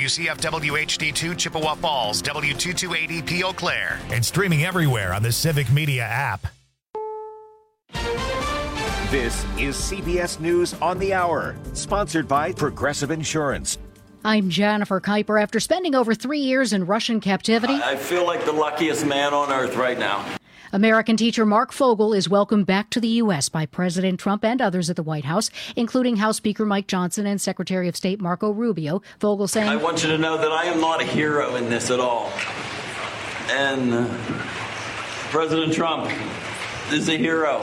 WCF WHD2 Chippewa Falls, W2280P Eau Claire, and streaming everywhere on the Civic Media app. This is CBS News on the Hour, sponsored by Progressive Insurance. I'm Jennifer Kuiper. After spending over 3 years in Russian captivity, I feel like the luckiest man on earth right now. American teacher Mark Fogel is welcomed back to the U.S. by President Trump and others at the White House, including House Speaker Mike Johnson and Secretary of State Marco Rubio. Fogel saying, I want you to know that I am not a hero in this at all. And President Trump is a hero.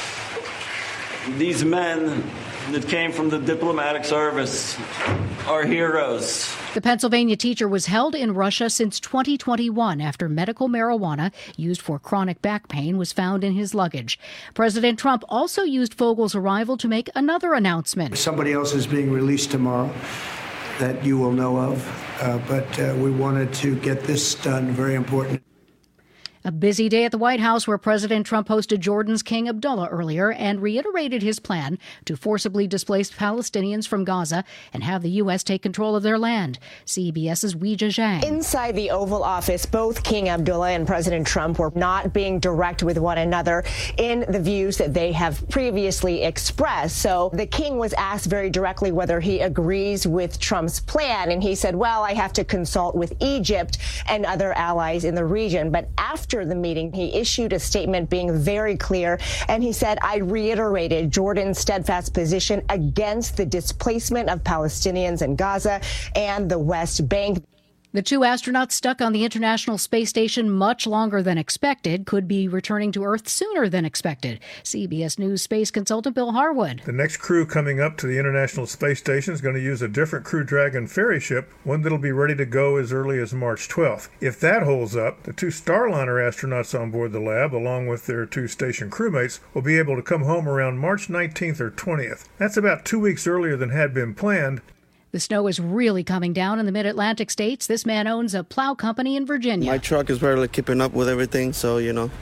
These men that came from the diplomatic service are heroes. The Pennsylvania teacher was held in Russia since 2021 after medical marijuana used for chronic back pain was found in his luggage. President Trump also used Fogel's arrival to make another announcement. Somebody else is being released tomorrow that you will know of, but we wanted to get this done. Very important. A busy day at the White House where President Trump hosted Jordan's King Abdullah earlier and reiterated his plan to forcibly displace Palestinians from Gaza and have the U.S. take control of their land. CBS's Weijia Zhang. Inside the Oval Office, both King Abdullah and President Trump were not being direct with one another in the views that they have previously expressed. So the king was asked very directly whether he agrees with Trump's plan, and he said, well, I have to consult with Egypt and other allies in the region. But after the meeting, he issued a statement being very clear, and he said, I reiterated Jordan's steadfast position against the displacement of Palestinians in Gaza and the West Bank. The two astronauts stuck on the International Space Station much longer than expected could be returning to Earth sooner than expected. CBS News space consultant Bill Harwood. The next crew coming up to the International Space Station is going to use a different Crew Dragon ferry ship, one that'll be ready to go as early as March 12th. If that holds up, the two Starliner astronauts on board the lab, along with their two station crewmates, will be able to come home around March 19th or 20th. That's about 2 weeks earlier than had been planned. The snow is really coming down in the mid-Atlantic states. This man owns a plow company in Virginia. My truck is barely keeping up with everything, so,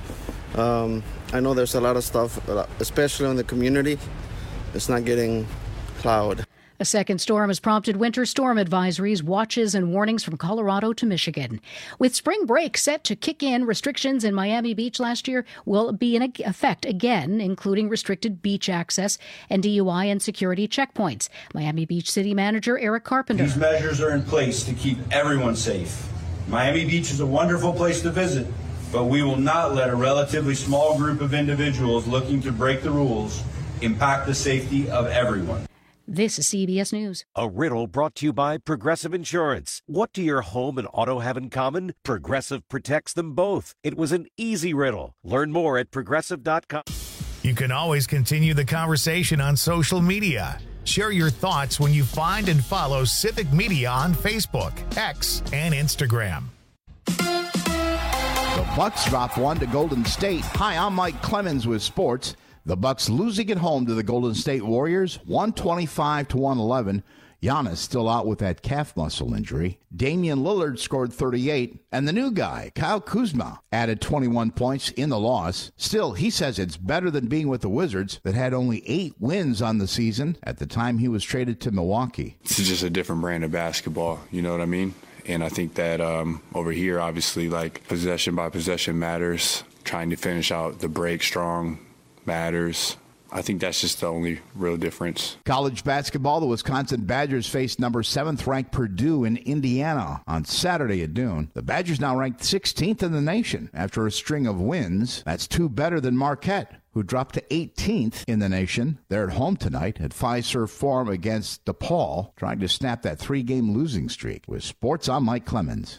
I know there's a lot of stuff, especially in the community. It's not getting plowed. A second storm has prompted winter storm advisories, watches, and warnings from Colorado to Michigan. With spring break set to kick in, restrictions in Miami Beach last year will be in effect again, including restricted beach access and DUI and security checkpoints. Miami Beach City Manager Eric Carpenter. These measures are in place to keep everyone safe. Miami Beach is a wonderful place to visit, but we will not let a relatively small group of individuals looking to break the rules impact the safety of everyone. This is CBS News. A riddle brought to you by Progressive Insurance. What do your home and auto have in common? Progressive protects them both. It was an easy riddle. Learn more at Progressive.com. You can always continue the conversation on social media. Share your thoughts when you find and follow Civic Media on Facebook, X, and Instagram. The Bucks drop one to Golden State. Hi, I'm Mike Clemens with sports. The Bucks losing at home to the Golden State Warriors, 125-111. Giannis still out with that calf muscle injury. Damian Lillard scored 38, and the new guy, Kyle Kuzma, added 21 points in the loss. Still, he says it's better than being with the Wizards that had only 8 wins on the season at the time he was traded to Milwaukee. It's just a different brand of basketball, you know what I mean? And I think that over here, obviously, like possession by possession matters. Trying to finish out the break strong matters. I think that's just the only real difference. College basketball, the Wisconsin Badgers faced number 7th-ranked Purdue in Indiana on Saturday at noon. The Badgers now ranked 16th in the nation after a string of wins. That's 2 better than Marquette, who dropped to 18th in the nation. They're at home tonight at Fiserv Forum against DePaul, trying to snap that 3-game losing streak. With sports, I'm Mike Clemens.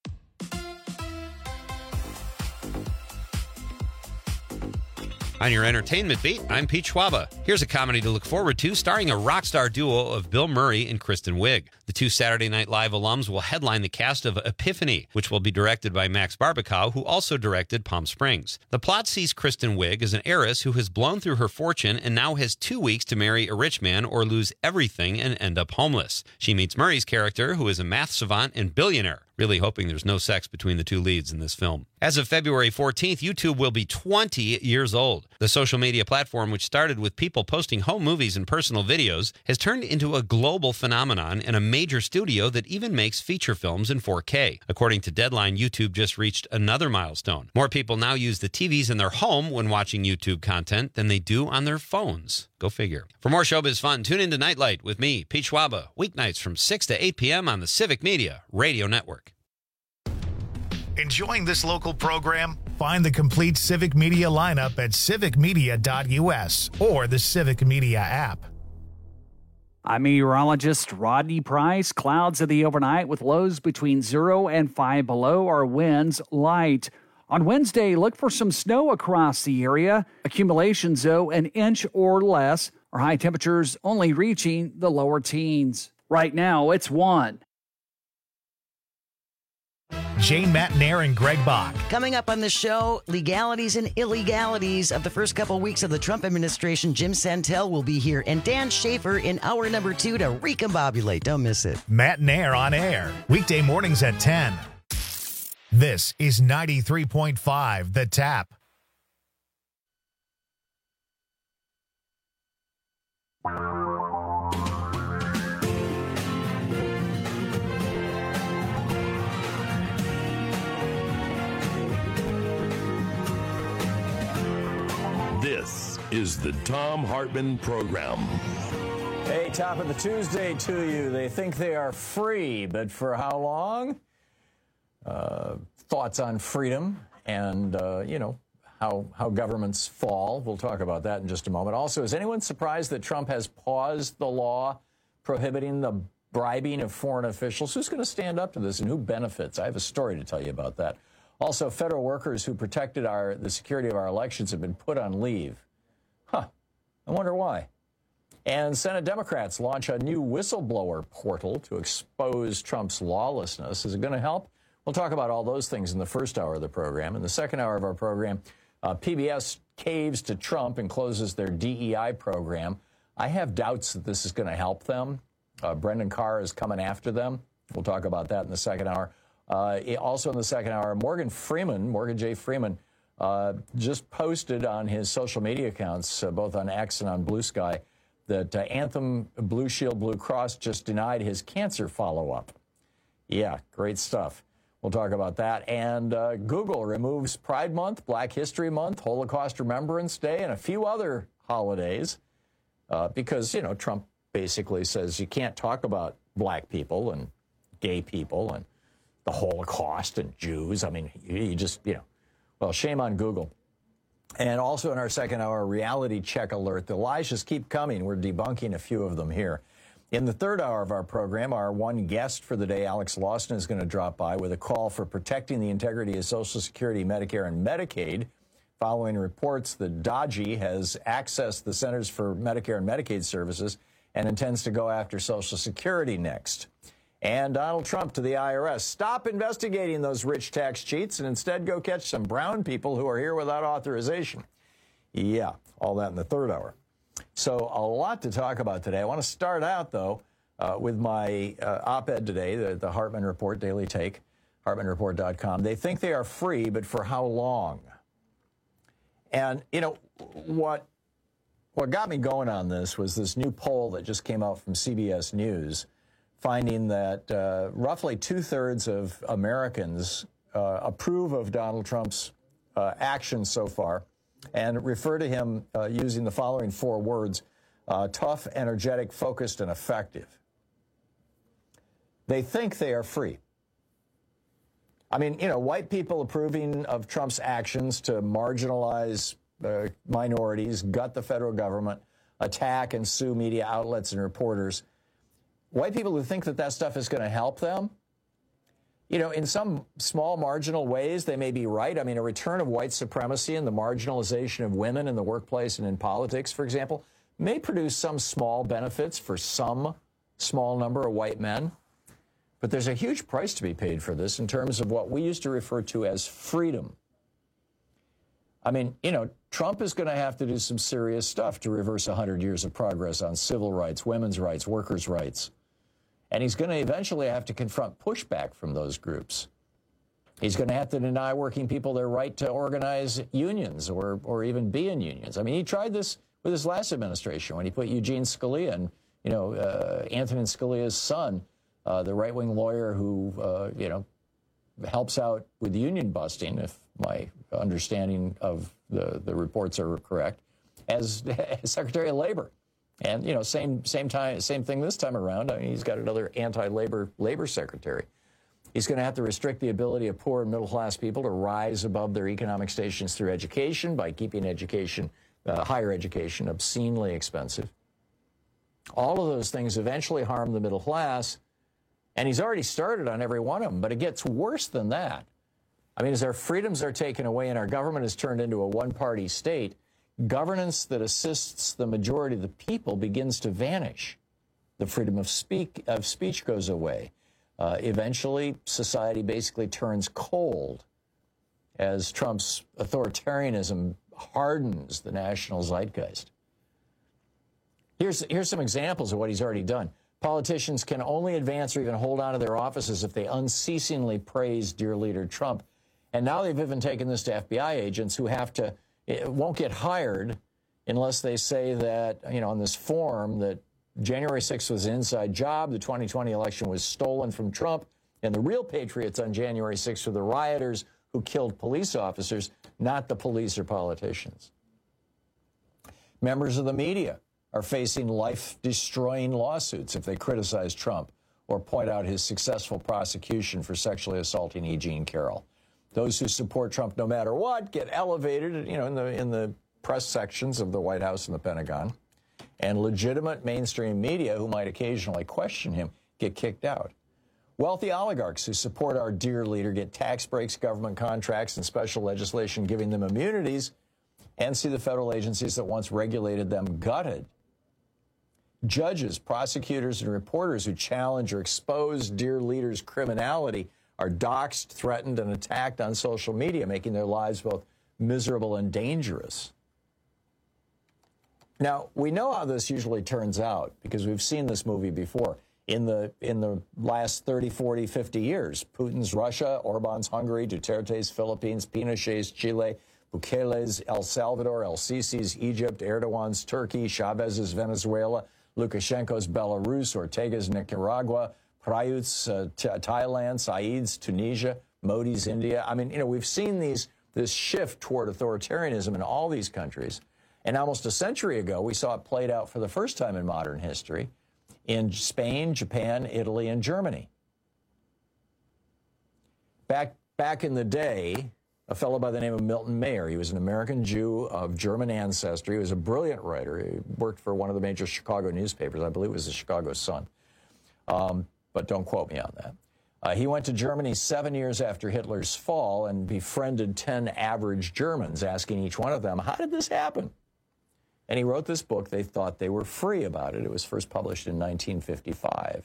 On your entertainment beat, I'm Pete Schwaba. Here's a comedy to look forward to starring a rock star duo of Bill Murray and Kristen Wiig. The two Saturday Night Live alums will headline the cast of Epiphany, which will be directed by Max Barbakow, who also directed Palm Springs. The plot sees Kristen Wiig as an heiress who has blown through her fortune and now has 2 weeks to marry a rich man or lose everything and end up homeless. She meets Murray's character, who is a math savant and billionaire. Really hoping there's no sex between the two leads in this film. As of February 14th, YouTube will be 20 years old. The social media platform, which started with people posting home movies and personal videos, has turned into a global phenomenon and a major studio that even makes feature films in 4K. According to Deadline, YouTube just reached another milestone. More people now use the TVs in their home when watching YouTube content than they do on their phones. Go figure. For more showbiz fun, tune into Nightlight with me, Pete Schwaba, weeknights from 6 to 8 p.m. on the Civic Media Radio Network. Enjoying this local program? Find the complete Civic Media lineup at civicmedia.us or the Civic Media app. I'm meteorologist Rodney Price. Clouds in the overnight with lows between 0 and 5 below. Our winds light. On Wednesday, look for some snow across the area. Accumulations, though, an inch or less. Our high temperatures only reaching the lower teens. Right now, it's 1. Jane Matnair and Greg Bach. Coming up on the show, legalities and illegalities of the first couple weeks of the Trump administration. Jim Santel will be here, and Dan Schaefer in hour number 2 to recombobulate. Don't miss it. Matnair on air, weekday mornings at 10. This is 93.5 The Tap. This is the Thom Hartmann Program. Hey, top of the Tuesday to you. They think they are free, but for how long? Thoughts on freedom and, how governments fall. We'll talk about that in just a moment. Also, is anyone surprised that Trump has paused the law prohibiting the bribing of foreign officials? Who's going to stand up to this and who benefits? I have a story to tell you about that. Also, federal workers who protected the security of our elections have been put on leave. I wonder why. And Senate Democrats launch a new whistleblower portal to expose Trump's lawlessness. Is it going to help? We'll talk about all those things in the first hour of the program. In the second hour of our program, PBS caves to Trump and closes their DEI program. I have doubts that this is going to help them. Brendan Carr is coming after them. We'll talk about that in the second hour. Also in the second hour, Morgan J. Freeman, just posted on his social media accounts, both on X and on Blue Sky, that Anthem Blue Shield Blue Cross just denied his cancer follow-up. Yeah, great stuff. We'll talk about that. And Google removes Pride Month, Black History Month, Holocaust Remembrance Day, and a few other holidays because, Trump basically says you can't talk about black people and gay people and the Holocaust and Jews. I mean, you just, well, shame on Google. And also in our second hour, reality check alert. The lies just keep coming. We're debunking a few of them here. In the third hour of our program, our one guest for the day, Alex Lawson, is going to drop by with a call for protecting the integrity of Social Security, Medicare, and Medicaid, following reports that DOGE has accessed the Centers for Medicare and Medicaid Services and intends to go after Social Security next. And Donald Trump to the IRS. Stop investigating those rich tax cheats and instead go catch some brown people who are here without authorization. Yeah, all that in the third hour. So a lot to talk about today. I want to start out, though, with my op-ed today, the Hartmann Report, Daily Take, HartmannReport.com. They think they are free, but for how long? And, what got me going on this was this new poll that just came out from CBS News, finding that roughly two-thirds of Americans approve of Donald Trump's actions so far and refer to him using the following 4 words: tough, energetic, focused, and effective. They think they are free. I mean, white people approving of Trump's actions to marginalize minorities, gut the federal government, attack and sue media outlets and reporters. White people who think that stuff is going to help them, in some small marginal ways, they may be right. I mean, a return of white supremacy and the marginalization of women in the workplace and in politics, for example, may produce some small benefits for some small number of white men. But there's a huge price to be paid for this in terms of what we used to refer to as freedom. I mean, Trump is going to have to do some serious stuff to reverse 100 years of progress on civil rights, women's rights, workers' rights. And he's going to eventually have to confront pushback from those groups. He's going to have to deny working people their right to organize unions or even be in unions. I mean, he tried this with his last administration when he put Eugene Scalia and, Antonin Scalia's son, the right-wing lawyer who, helps out with union busting, if my understanding of the reports are correct, as Secretary of Labor. And, same thing this time around. I mean, he's got another anti-labor secretary. He's going to have to restrict the ability of poor and middle-class people to rise above their economic stations through education by keeping higher education, obscenely expensive. All of those things eventually harm the middle class, and he's already started on every one of them, but it gets worse than that. I mean, as our freedoms are taken away and our government is turned into a one-party state, governance that assists the majority of the people begins to vanish. The freedom of speech goes away. Eventually, society basically turns cold as Trump's authoritarianism hardens the national zeitgeist. Here's some examples of what he's already done. Politicians can only advance or even hold on to their offices if they unceasingly praise dear leader Trump. And now they've even taken this to FBI agents who won't get hired unless they say that, on this form that January 6th was an inside job, the 2020 election was stolen from Trump, and the real patriots on January 6th were the rioters who killed police officers, not the police or politicians. Members of the media are facing life-destroying lawsuits if they criticize Trump or point out his successful prosecution for sexually assaulting E. Jean Carroll. Those who support Trump no matter what get elevated, in the press sections of the White House and the Pentagon. And legitimate mainstream media who might occasionally question him get kicked out. Wealthy oligarchs who support our dear leader get tax breaks, government contracts, and special legislation giving them immunities, and see the federal agencies that once regulated them gutted. Judges, prosecutors, and reporters who challenge or expose dear leader's criminality are doxxed, threatened, and attacked on social media, making their lives both miserable and dangerous. Now, we know how this usually turns out because we've seen this movie before. In the last 30, 40, 50 years, Putin's Russia, Orban's Hungary, Duterte's Philippines, Pinochet's Chile, Bukele's El Salvador, El Sisi's Egypt, Erdogan's Turkey, Chavez's Venezuela, Lukashenko's Belarus, Ortega's Nicaragua, Prayut's Thailand, Saeed's Tunisia, Modi's India. I mean, we've seen this shift toward authoritarianism in all these countries. And almost a century ago, we saw it played out for the first time in modern history in Spain, Japan, Italy, and Germany. Back in the day, a fellow by the name of Milton Mayer, he was an American Jew of German ancestry. He was a brilliant writer. He worked for one of the major Chicago newspapers. I believe it was the Chicago Sun. But don't quote me on that. He went to Germany 7 years after Hitler's fall and befriended 10 average Germans, asking each one of them, how did this happen? And he wrote this book. They thought they were free about it. It was first published in 1955.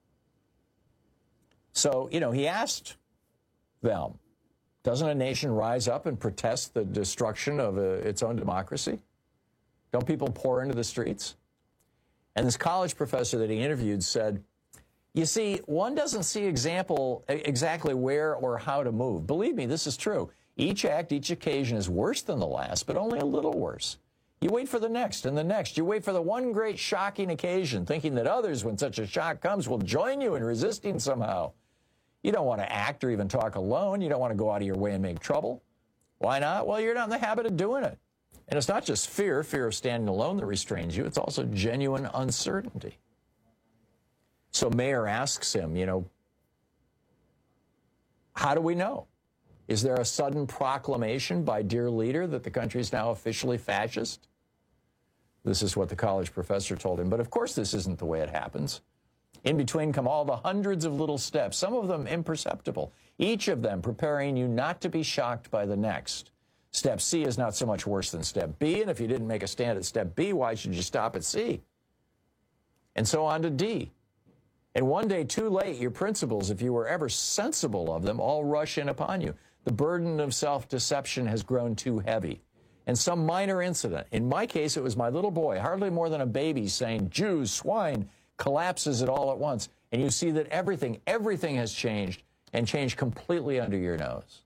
So, he asked them, doesn't a nation rise up and protest the destruction of its own democracy? Don't people pour into the streets? And this college professor that he interviewed said, you see, one doesn't see exactly where or how to move. Believe me, this is true. Each act, each occasion is worse than the last, but only a little worse. You wait for the next and the next. You wait for the one great shocking occasion, thinking that others, when such a shock comes, will join you in resisting somehow. You don't want to act or even talk alone. You don't want to go out of your way and make trouble. Why not? Well, you're not in the habit of doing it. And it's not just fear of standing alone that restrains you. It's also genuine uncertainty. So Mayer asks him, how do we know? Is there a sudden proclamation by dear leader that the country is now officially fascist? This is what the college professor told him. But of course, this isn't the way it happens. In between come all the hundreds of little steps, some of them imperceptible, each of them preparing you not to be shocked by the next. Step C is not so much worse than step B, and if you didn't make a stand at step B, why should you stop at C? And so on to D. And one day, too late, your principles, if you were ever sensible of them, all rush in upon you. The burden of self-deception has grown too heavy. And some minor incident, in my case, it was my little boy, hardly more than a baby, saying, Jews, swine, collapses it all at once. and you see that everything has changed, and changed completely under your nose.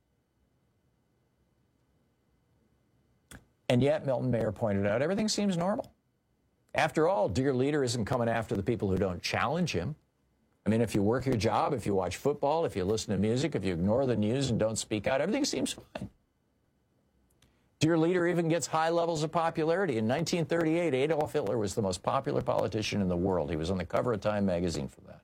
And yet, Milton Mayer pointed out, everything seems normal. After all, dear leader isn't coming after the people who don't challenge him. I mean, if you work your job, if you watch football, if you listen to music, if you ignore the news and don't speak out, everything seems fine. Dear leader even gets high levels of popularity. In 1938, Adolf Hitler was the most popular politician in the world. He was on the cover of Time magazine for that.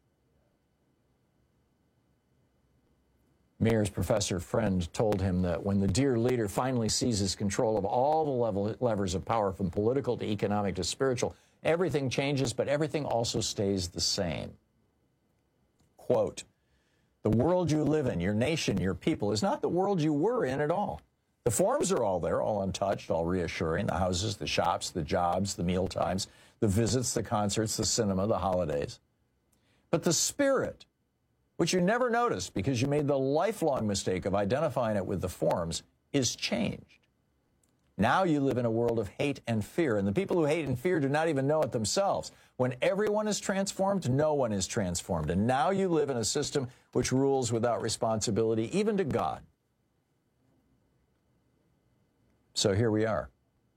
Mayer's professor friend told him that when the dear leader finally seizes control of all the levers of power, from political to economic to spiritual, everything changes, but everything also stays the same. Quote, the world you live in, your nation, your people, is not the world you were in at all. The forms are all there, all untouched, all reassuring, the houses, the shops, the jobs, the meal times, the visits, the concerts, the cinema, the holidays. But the spirit, which you never noticed because you made the lifelong mistake of identifying it with the forms, is changed. Now you live in a world of hate and fear, and the people who hate and fear do not even know it themselves. When everyone is transformed, no one is transformed. And now you live in a system which rules without responsibility, even to God. So here we are.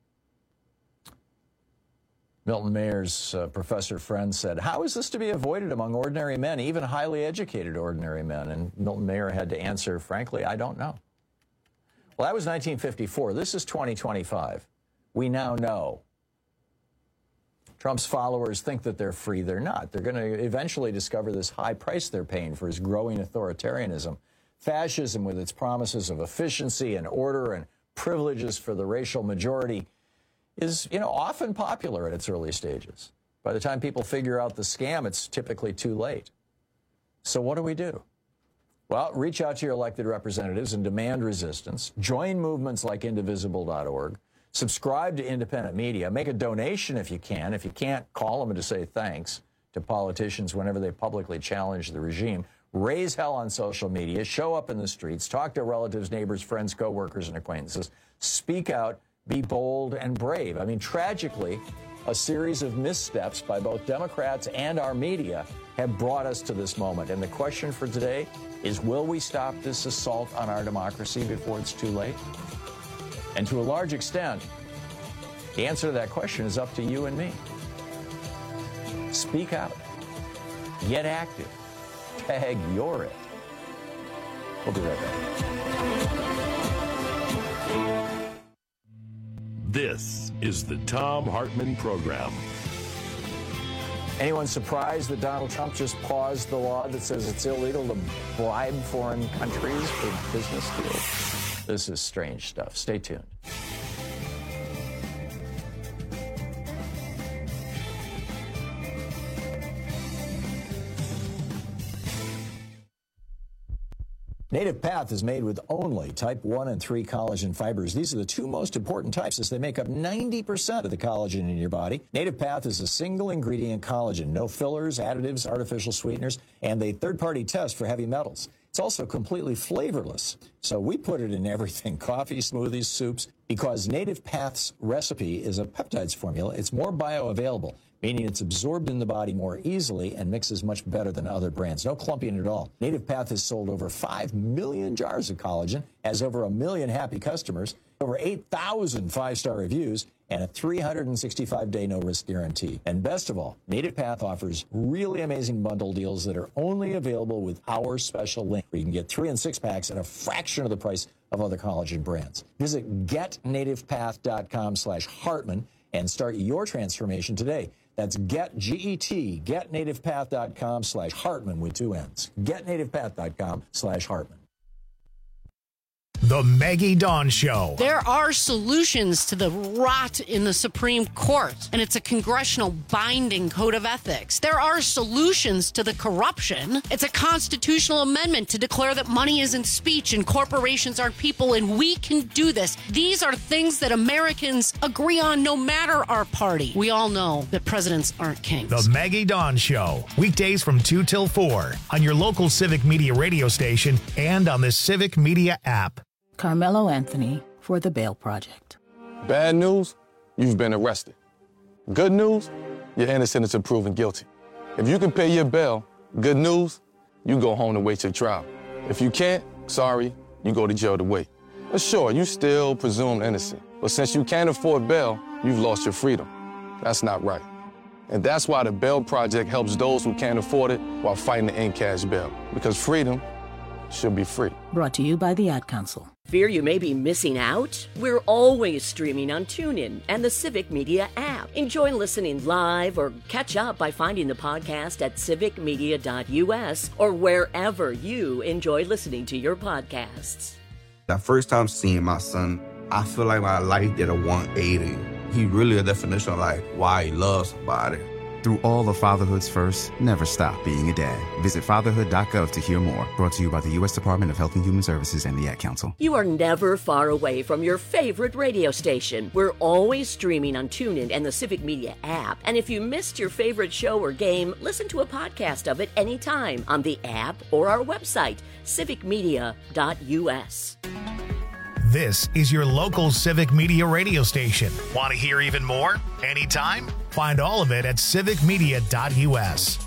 Milton Mayer's professor friend said, how is this to be avoided among ordinary men, even highly educated ordinary men? And Milton Mayer had to answer, frankly, I don't know. Well, that was 1954. This is 2025. We now know. Trump's followers think that they're free. They're not. They're going to eventually discover this high price they're paying for his growing authoritarianism. Fascism, with its promises of efficiency and order and privileges for the racial majority, is, often popular at its early stages. By the time people figure out the scam, it's typically too late. So what do we do? Well, reach out to your elected representatives and demand resistance. Join movements like Indivisible.org. Subscribe to independent media. Make a donation if you can. If you can't, call them to say thanks to politicians whenever they publicly challenge the regime. Raise hell on social media. Show up in the streets. Talk to relatives, neighbors, friends, co-workers, and acquaintances. Speak out. Be bold and brave. I mean, tragically, a series of missteps by both Democrats and our media have brought us to this moment. And the question for today is, will we stop this assault on our democracy before it's too late? And to a large extent, the answer to that question is up to you and me. Speak out. Get active. Tag you're it. We'll be right back. This is the Thom Hartmann Program. Anyone surprised that Donald Trump just paused the law that says it's illegal to bribe foreign countries for business deals? This is strange stuff. Stay tuned. Native Path is made with only type 1 and 3 collagen fibers. These are the two most important types, as they make up 90% of the collagen in your body. Native Path is a single ingredient collagen, no fillers, additives, artificial sweeteners, and a third-party test for heavy metals. It's also completely flavorless, so we put it in everything: coffee, smoothies, soups. Because Native Path's recipe is a peptides formula, it's more bioavailable, meaning it's absorbed in the body more easily and mixes much better than other brands. No clumping at all. Native Path has sold over 5 million jars of collagen, has over 1 million happy customers, over 8,000 5-star reviews, and a 365-day no-risk guarantee. And best of all, Native Path offers really amazing bundle deals that are only available with our special link, where you can get 3 and 6 packs at a fraction of the price of other collagen brands. Visit getnativepath.com/Hartmann and start your transformation today. That's getnativepath.com/Hartmann with 2 N's. Getnativepath.com/Hartmann. The Maggie Dawn Show. There are solutions to the rot in the Supreme Court, and it's a congressional binding code of ethics. There are solutions to the corruption. It's a constitutional amendment to declare that money isn't speech and corporations are people, and we can do this. These are things that Americans agree on no matter our party. We all know that presidents aren't kings. The Maggie Dawn Show. Weekdays from 2 till 4 on your local Civic Media radio station and on the Civic Media app. Carmelo Anthony for the Bail Project. Bad news, you've been arrested. Good news, you're innocent until proven guilty. If you can pay your bail, Good news, you go home to wait your trial. If you can't, sorry, you go to jail to wait. But sure, you still presumed innocent. But since you can't afford bail, you've lost your freedom. That's not right. And that's why the Bail Project helps those who can't afford it while fighting to end cash bail. Because freedom should be free. Brought to you by the Ad Council. Fear you may be missing out? We're always streaming on TuneIn and the Civic Media app. Enjoy listening live or catch up by finding the podcast at civicmedia.us or wherever you enjoy listening to your podcasts. That first time seeing my son, I feel like my life did a 180. He really a definition of like why he loves somebody. Through all of fatherhood's first, never stop being a dad. Visit fatherhood.gov to hear more. Brought to you by the U.S. Department of Health and Human Services and the Ad Council. You are never far away from your favorite radio station. We're always streaming on TuneIn and the Civic Media app. And if you missed your favorite show or game, listen to a podcast of it anytime on the app or our website, civicmedia.us. This is your local Civic Media radio station. Want to hear even more? Anytime? Find all of it at civicmedia.us.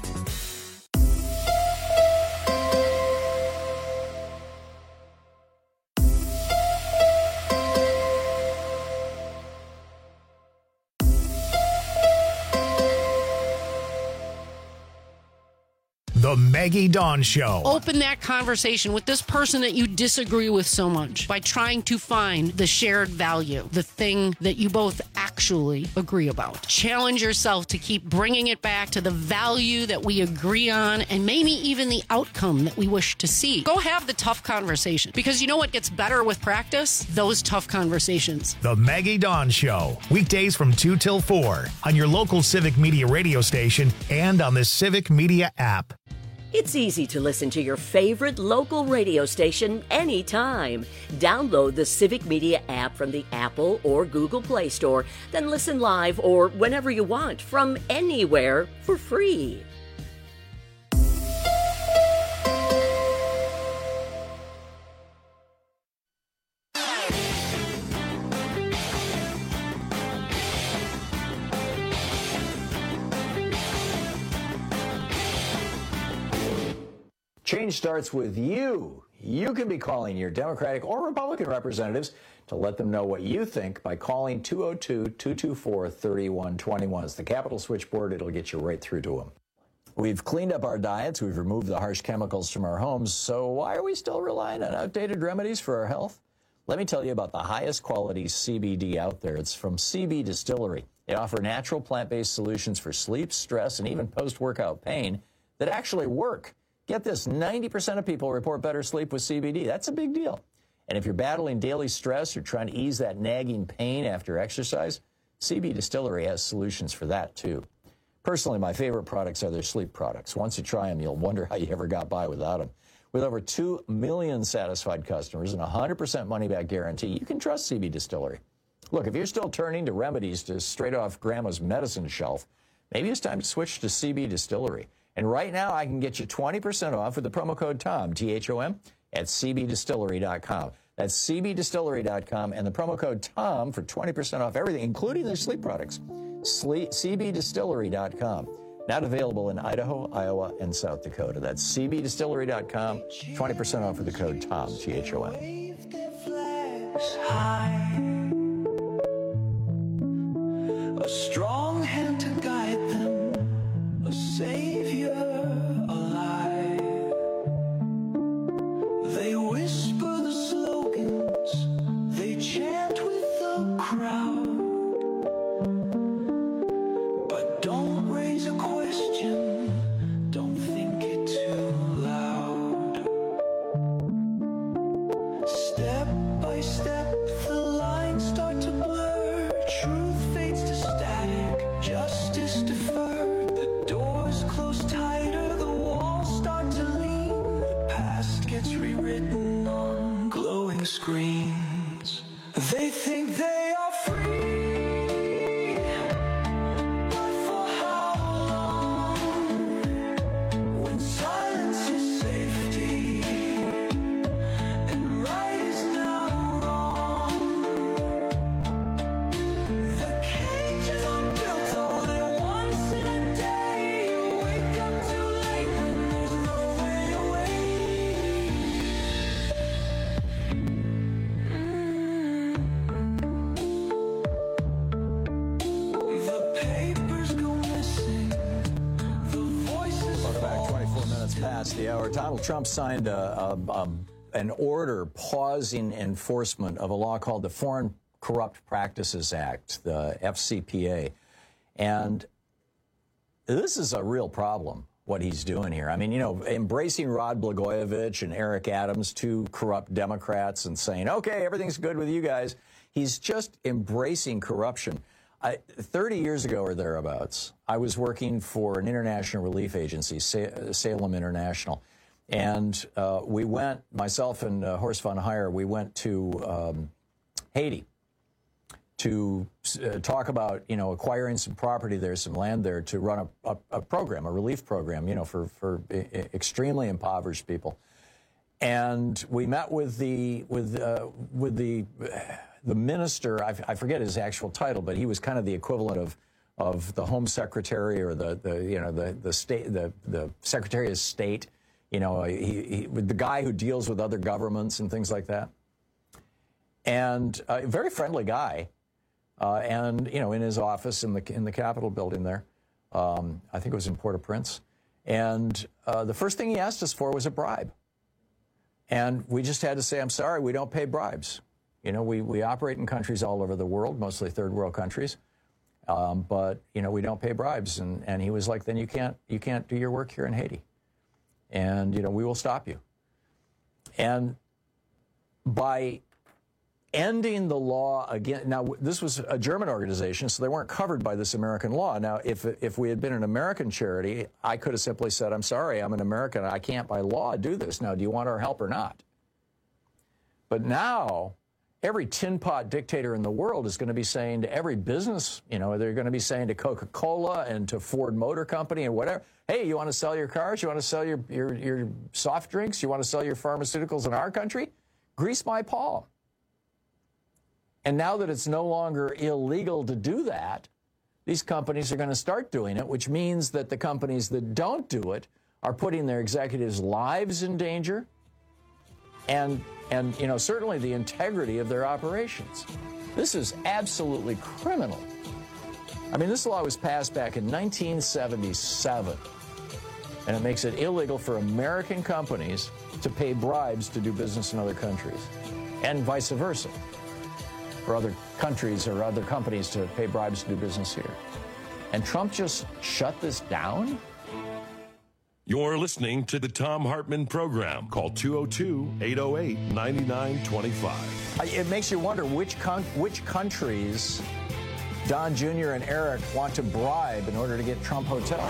The Maggie Dawn Show. Open that conversation with this person that you disagree with so much by trying to find the shared value, the thing that you both actually agree about. Challenge yourself to keep bringing it back to the value that we agree on and maybe even the outcome that we wish to see. Go have the tough conversation, because you know what gets better with practice? Those tough conversations. The Maggie Dawn Show. Weekdays from 2 till 4 on your local Civic Media radio station and on the Civic Media app. It's easy to listen to your favorite local radio station anytime. Download the Civic Media app from the Apple or Google Play Store, then listen live or whenever you want from anywhere for free. Change starts with you. You can be calling your Democratic or Republican representatives to let them know what you think by calling 202-224-3121. It's the Capitol switchboard. It'll get you right through to them. We've cleaned up our diets. We've removed the harsh chemicals from our homes. So why are we still relying on outdated remedies for our health? Let me tell you about the highest quality CBD out there. It's from CB Distillery. They offer natural plant-based solutions for sleep, stress, and even post-workout pain that actually work. Get this, 90% of people report better sleep with CBD. That's a big deal. And if you're battling daily stress or trying to ease that nagging pain after exercise, CB Distillery has solutions for that too. Personally, my favorite products are their sleep products. Once you try them, you'll wonder how you ever got by without them. With over 2 million satisfied customers and a 100% money-back guarantee, you can trust CB Distillery. Look, if you're still turning to remedies to straight off Grandma's medicine shelf, maybe it's time to switch to CB Distillery. And right now, I can get you 20% off with the promo code TOM, T-H-O-M, at cbdistillery.com. That's cbdistillery.com and the promo code TOM for 20% off everything, including their sleep products. cbdistillery.com. Not available in Idaho, Iowa, and South Dakota. That's cbdistillery.com, 20% off with the code TOM, T-H-O-M. A strong hand to guide them, a savior alive. They whisper the slogans, they chant with the crowd, but don't raise a question, don't think it too loud. Step by step the lines start to blur, truth fades to static, justice deferred. The doors close tighter, the walls start to lean, the past gets rewritten on glowing screens. They think they are free, but for how long? When silence is safety and right is now wrong. The cages are built all at once in a day. You wake up too late when Donald Trump signed an order pausing enforcement of a law called the Foreign Corrupt Practices Act, the FCPA. And this is a real problem, what he's doing here. I mean, embracing Rod Blagojevich and Eric Adams, two corrupt Democrats, and saying, okay, everything's good with you guys. He's just embracing corruption. 30 years ago or thereabouts, I was working for an international relief agency, Salem International. And we went, myself and Horst von Heyer, we went to Haiti to talk about, acquiring some property there, some land there, to run a program, a relief program, for extremely impoverished people. And we met with the minister. I forget his actual title, but he was kind of the equivalent of the Home Secretary or the Secretary of State. The guy who deals with other governments and things like that. And a very friendly guy. And in his office in the Capitol building there, I think it was in Port-au-Prince. And the first thing he asked us for was a bribe. And we just had to say, I'm sorry, we don't pay bribes. We operate in countries all over the world, mostly third world countries. But we don't pay bribes. And he was like, then you can't do your work here in Haiti. And, we will stop you. And by ending the law again, now this was a German organization, so they weren't covered by this American law. Now, if we had been an American charity, I could have simply said, I'm sorry, I'm an American, I can't by law do this. Now, do you want our help or not? But now, every tin pot dictator in the world is going to be saying to every business, they're going to be saying to Coca-Cola and to Ford Motor Company and whatever, hey, you want to sell your cars? You want to sell your soft drinks? You want to sell your pharmaceuticals in our country? Grease my palm. And now that it's no longer illegal to do that, these companies are going to start doing it, which means that the companies that don't do it are putting their executives' lives in danger and certainly the integrity of their operations. This is absolutely criminal. I mean, this law was passed back in 1977, and it makes it illegal for American companies to pay bribes to do business in other countries, and vice versa, for other countries or other companies to pay bribes to do business here. And Trump just shut this down? You're listening to the Thom Hartmann Program. Call 202-808-9925. It makes you wonder which countries Don Jr. and Eric want to bribe in order to get Trump Hotel.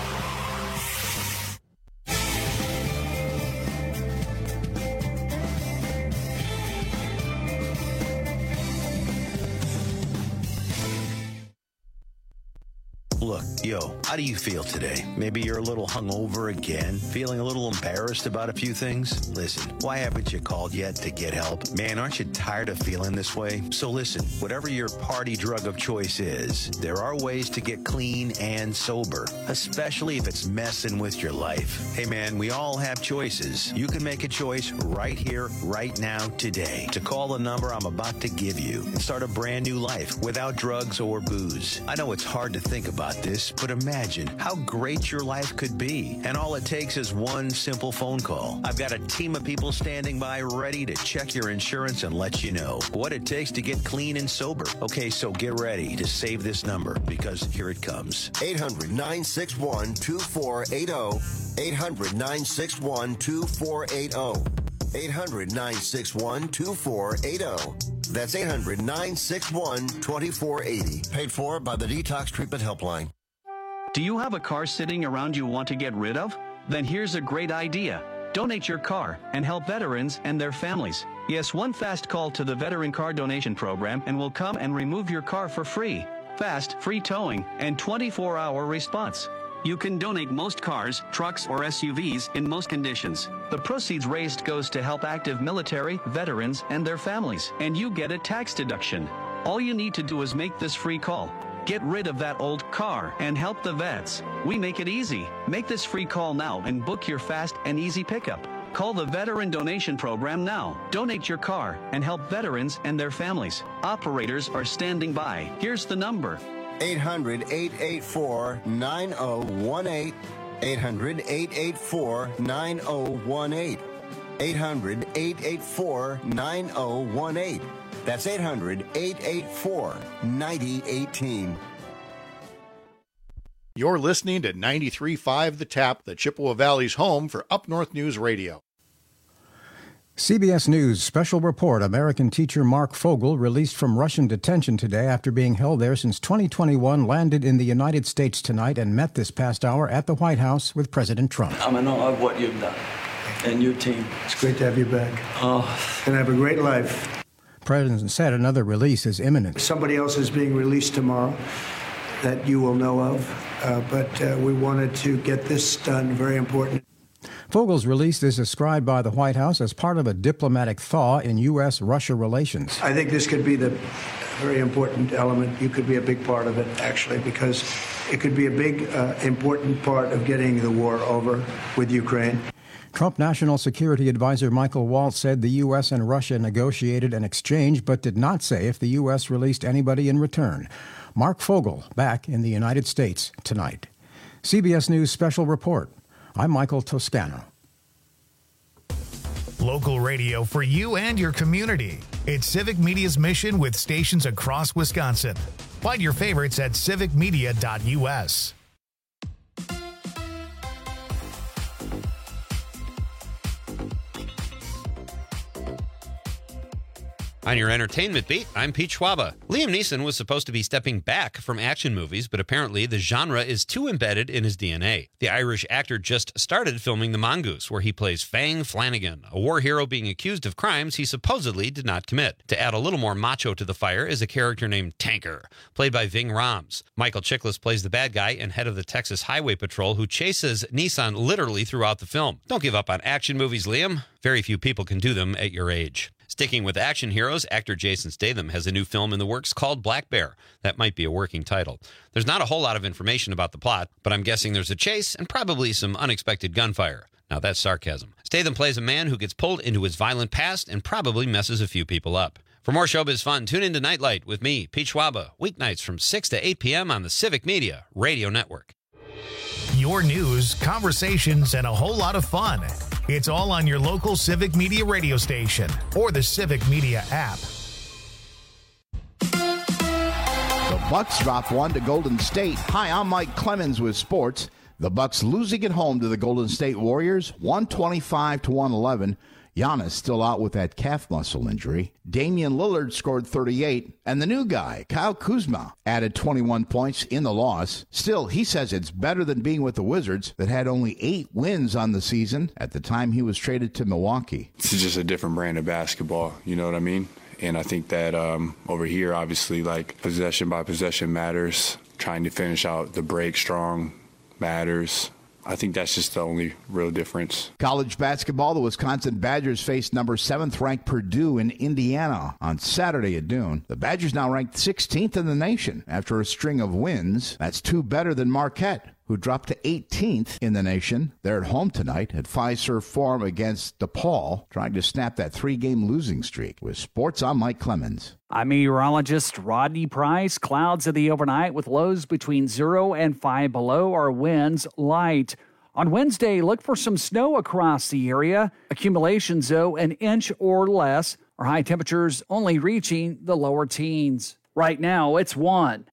Look, how do you feel today? Maybe you're a little hungover again, feeling a little embarrassed about a few things? Listen, why haven't you called yet to get help? Man, aren't you tired of feeling this way? So listen, whatever your party drug of choice is, there are ways to get clean and sober, especially if it's messing with your life. Hey man, we all have choices. You can make a choice right here, right now, today, to call the number I'm about to give you and start a brand new life without drugs or booze. I know it's hard to think about this, but imagine how great your life could be. And all it takes is one simple phone call. I've got a team of people standing by ready to check your insurance and let you know what it takes to get clean and sober. Okay, so get ready to save this number, because here it comes. 800-961-2480. 800-961-2480. 800-961-2480. That's 800-961-2480. Paid for by the Detox Treatment Helpline. Do you have a car sitting around you want to get rid of? Then here's a great idea. Donate your car and help veterans and their families. Yes, one fast call to the Veteran Car Donation Program and we'll come and remove your car for free. Fast, free towing, and 24-hour response. You can donate most cars, trucks, or SUVs in most conditions. The proceeds raised goes to help active military, veterans, and their families, and you get a tax deduction. All you need to do is make this free call. Get rid of that old car and help the vets. We make it easy. Make this free call now and book your fast and easy pickup. Call the Veteran Donation Program now. Donate your car and help veterans and their families. Operators are standing by. Here's the number. 800-884-9018. 800-884-9018. 800-884-9018. That's 800-884-9018. You're listening to 93.5 The Tap, the Chippewa Valley's home for Up North News Radio. CBS News special report. American teacher Mark Fogel, released from Russian detention today after being held there since 2021, landed in the United States tonight and met this past hour at the White House with President Trump. I'm in awe of what you've done and your team. It's great to have you back. Oh, and have a great life. The president said another release is imminent. Somebody else is being released tomorrow that you will know of, but we wanted to get this done. Very important. Fogel's release is described by the White House as part of a diplomatic thaw in U.S.-Russia relations. I think this could be the very important element. You could be a big part of it, actually, because it could be a big, important part of getting the war over with Ukraine. Trump National Security Advisor Michael Waltz said the U.S. and Russia negotiated an exchange, but did not say if the U.S. released anybody in return. Mark Fogel back in the United States tonight. CBS News Special Report. I'm Michael Toscano. Local radio for you and your community. It's Civic Media's mission with stations across Wisconsin. Find your favorites at civicmedia.us. On your entertainment beat, I'm Pete Schwaba. Liam Neeson was supposed to be stepping back from action movies, but apparently the genre is too embedded in his DNA. The Irish actor just started filming The Mongoose, where he plays Fang Flanagan, a war hero being accused of crimes he supposedly did not commit. To add a little more macho to the fire is a character named Tanker, played by Ving Rhames. Michael Chiklis plays the bad guy and head of the Texas Highway Patrol who chases Neeson literally throughout the film. Don't give up on action movies, Liam. Very few people can do them at your age. Sticking with action heroes, actor Jason Statham has a new film in the works called Black Bear. That might be a working title. There's not a whole lot of information about the plot, but I'm guessing there's a chase and probably some unexpected gunfire. Now that's sarcasm. Statham plays a man who gets pulled into his violent past and probably messes a few people up. For more showbiz fun, tune in to Nightlight with me, Pete Schwaba, weeknights from 6 to 8 p.m. on the Civic Media Radio Network. Your news, conversations, and a whole lot of fun. It's all on your local Civic Media radio station or the Civic Media app. The Bucks drop one to Golden State. Hi, I'm Mike Clemens with sports. The Bucks losing at home to the Golden State Warriors, 125-111. Giannis still out with that calf muscle injury. Damian Lillard scored 38, and the new guy, Kyle Kuzma, added 21 points in the loss. Still, he says it's better than being with the Wizards that had only 8 wins on the season at the time he was traded to Milwaukee. It's just a different brand of basketball, you know what I mean? And I think that over here, obviously, like possession by possession matters. Trying to finish out the break strong matters. I think that's just the only real difference. College basketball, the Wisconsin Badgers faced number 7th-ranked Purdue in Indiana on Saturday at noon. The Badgers now ranked 16th in the nation after a string of wins. That's 2 better than Marquette, who dropped to 18th in the nation. They're at home tonight at Fiserv Forum against DePaul, trying to snap that 3-game losing streak. With sports, I'm Mike Clemens. I'm meteorologist Rodney Price. Clouds of the overnight with lows between 0 and 5 below. Our winds light. On Wednesday, look for some snow across the area. Accumulations, though, an inch or less. Our high temperatures only reaching the lower teens. Right now, it's 1.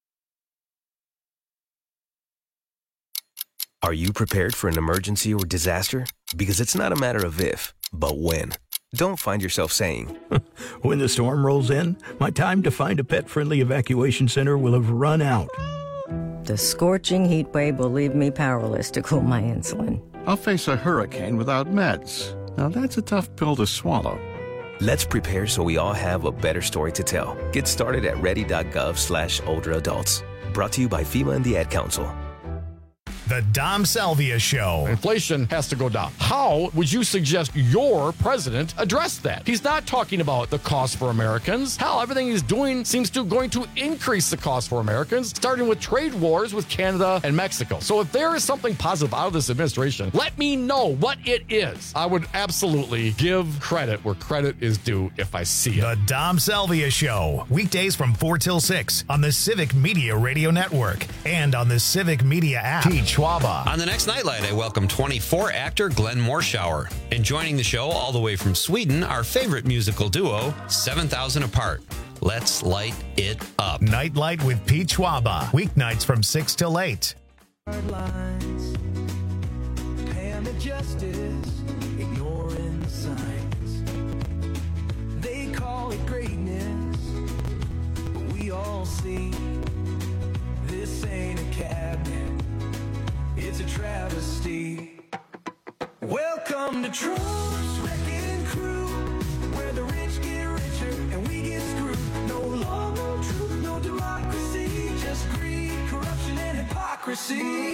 Are you prepared for an emergency or disaster? Because it's not a matter of if, but when. Don't find yourself saying, when the storm rolls in, my time to find a pet-friendly evacuation center will have run out. The scorching heat wave will leave me powerless to cool my insulin. I'll face a hurricane without meds. Now that's a tough pill to swallow. Let's prepare so we all have a better story to tell. Get started at ready.gov/older adults. Brought to you by FEMA and the Ad Council. The Dom Salvia Show. Inflation has to go down. How would you suggest your president address that? He's not talking about the cost for Americans. Hell, everything he's doing seems to going to increase the cost for Americans, starting with trade wars with Canada and Mexico. So if there is something positive out of this administration, let me know what it is. I would absolutely give credit where credit is due if I see it. The Dom Salvia Show. Weekdays from 4 till 6 on the Civic Media Radio Network and on the Civic Media app. Teach Schwaba. On the next Nightlight, I welcome 24 actor Glenn Morshower. And joining the show all the way from Sweden, our favorite musical duo, 7,000 Apart. Let's light it up. Nightlight with Pete Schwaba. Weeknights from 6 till 8. Lines, paying the justice, ignoring the signs. They call it greatness, but we all see this ain't a cabinet, it's a travesty. Welcome to Trump's Wrecking Crew, where the rich get richer and we get screwed. No law, no truth, no democracy, just greed, corruption, and hypocrisy.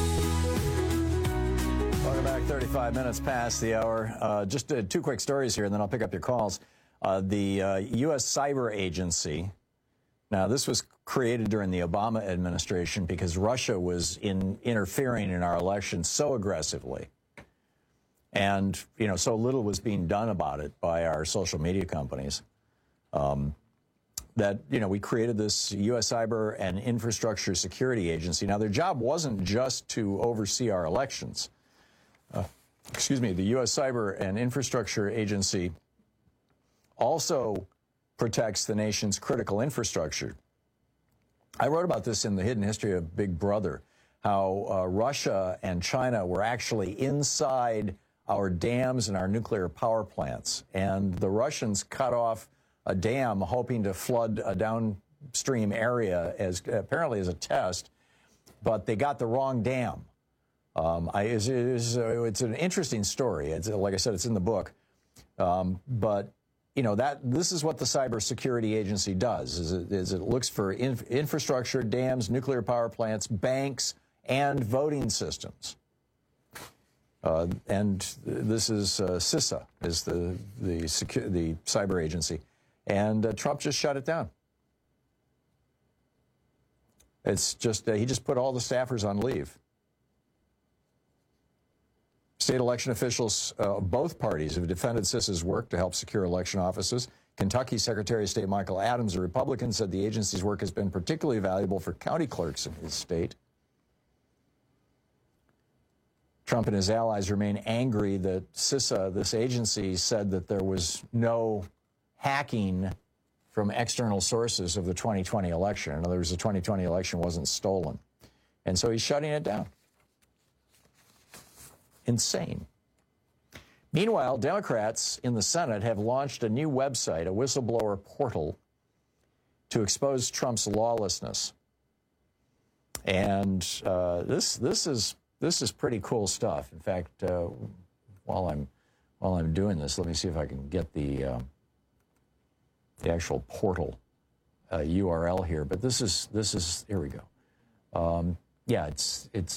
Welcome back. 35 minutes past the hour. Just two quick stories here, and then I'll pick up your calls. The U.S. Cyber Agency. Now, this was created during the Obama administration because Russia was interfering in our election so aggressively. And, you know, so little was being done about it by our social media companies that, you know, we created this U.S. Cyber and Infrastructure Security Agency. Now, their job wasn't just to oversee our elections. The U.S. Cyber and Infrastructure Agency also protects the nation's critical infrastructure. I wrote about this in The Hidden History of Big Brother, how Russia and China were actually inside our dams and our nuclear power plants. And the Russians cut off a dam hoping to flood a downstream area apparently as a test, but they got the wrong dam. It's an interesting story. It's, like I said, it's in the book. But you know, this is what the Cybersecurity Agency does, is it looks for infrastructure, dams, nuclear power plants, banks, and voting systems. And this is CISA, is the cyber agency. And Trump just shut it down. It's just, he just put all the staffers on leave. State election officials, both parties, have defended CISA's work to help secure election offices. Kentucky Secretary of State Michael Adams, a Republican, said the agency's work has been particularly valuable for county clerks in his state. Trump and his allies remain angry that CISA, this agency, said that there was no hacking from external sources of the 2020 election. In other words, the 2020 election wasn't stolen. And so he's shutting it down. Insane. Meanwhile, Democrats in the Senate have launched a new website, a whistleblower portal, to expose Trump's lawlessness. And this is pretty cool stuff. In fact, while I'm doing this, let me see if I can get the actual portal URL here. But this is here we go. Yeah, it's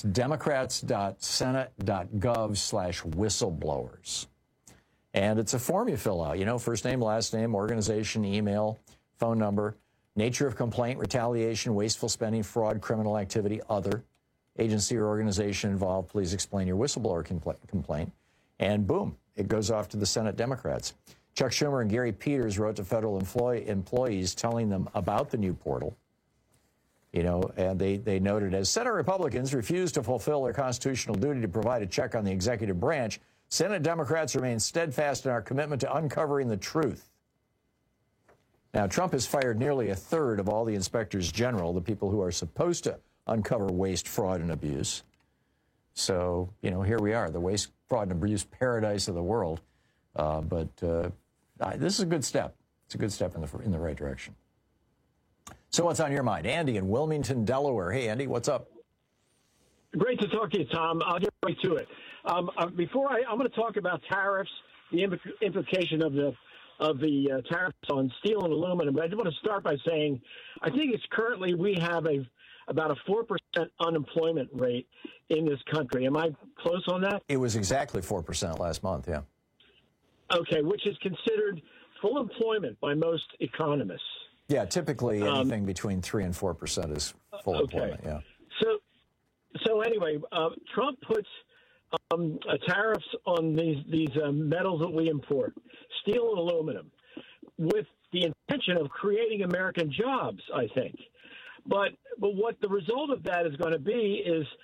democrats.senate.gov/whistleblowers. And it's a form you fill out, you know, first name, last name, organization, email, phone number, nature of complaint, retaliation, wasteful spending, fraud, criminal activity, other, agency or organization involved, please explain your whistleblower complaint. And boom, it goes off to the Senate Democrats. Chuck Schumer and Gary Peters wrote to federal employees telling them about the new portal. You know, and they noted, as Senate Republicans refuse to fulfill their constitutional duty to provide a check on the executive branch, Senate Democrats remain steadfast in our commitment to uncovering the truth. Now, Trump has fired nearly a third of all the inspectors general, the people who are supposed to uncover waste, fraud, and abuse. So, you know, here we are, the waste, fraud, and abuse paradise of the world. But this is a good step. It's a good step in the right direction. So what's on your mind? Andy in Wilmington, Delaware. Hey, Andy, what's up? Great to talk to you, Tom. I'll get right to it. I'm going to talk about tariffs, the implication of the tariffs on steel and aluminum. But I just want to start by saying I think it's currently we have about a 4% unemployment rate in this country. Am I close on that? It was exactly 4% last month, yeah. Okay, which is considered full employment by most economists. Yeah, typically anything between 3% and 4% is full employment. Yeah. So anyway, Trump puts tariffs on these metals that we import, steel and aluminum, with the intention of creating American jobs, I think. But what the result of that is going to be is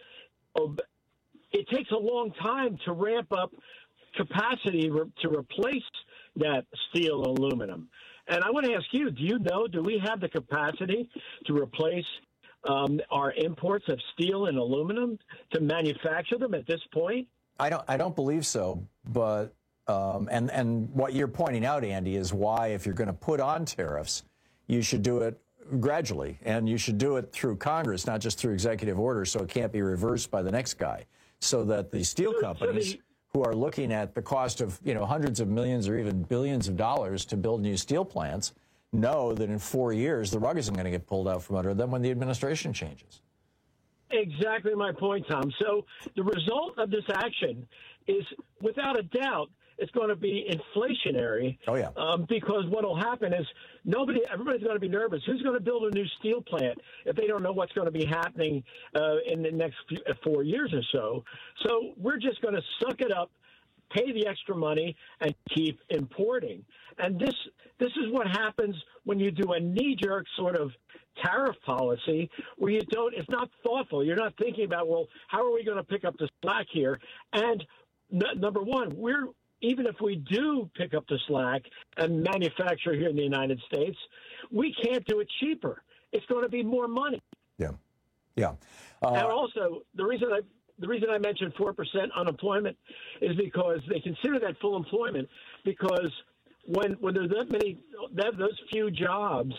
it takes a long time to ramp up capacity to replace that steel and aluminum. And I want to ask you, do we have the capacity to replace our imports of steel and aluminum to manufacture them at this point? I don't believe so, but and what you're pointing out, Andy, is why if you're going to put on tariffs, you should do it gradually, and you should do it through Congress, not just through executive order, so it can't be reversed by the next guy, so that the steel companies who are looking at the cost of hundreds of millions or even billions of dollars to build new steel plants know that in 4 years the rug isn't going to get pulled out from under them when the administration changes. Exactly my point, Tom. So the result of this action is, without a doubt, it's going to be inflationary. Oh, yeah. Because what will happen is everybody's going to be nervous. Who's going to build a new steel plant if they don't know what's going to be happening in the next 4 years or so? So we're just going to suck it up, pay the extra money, and keep importing. And this is what happens when you do a knee-jerk sort of tariff policy where it's not thoughtful. You're not thinking about, well, how are we going to pick up the slack here? And number one, even if we do pick up the slack and manufacture here in the United States, we can't do it cheaper. It's going to be more money. Yeah. And also, the reason I mentioned 4% unemployment is because they consider that full employment because when there's those few jobs,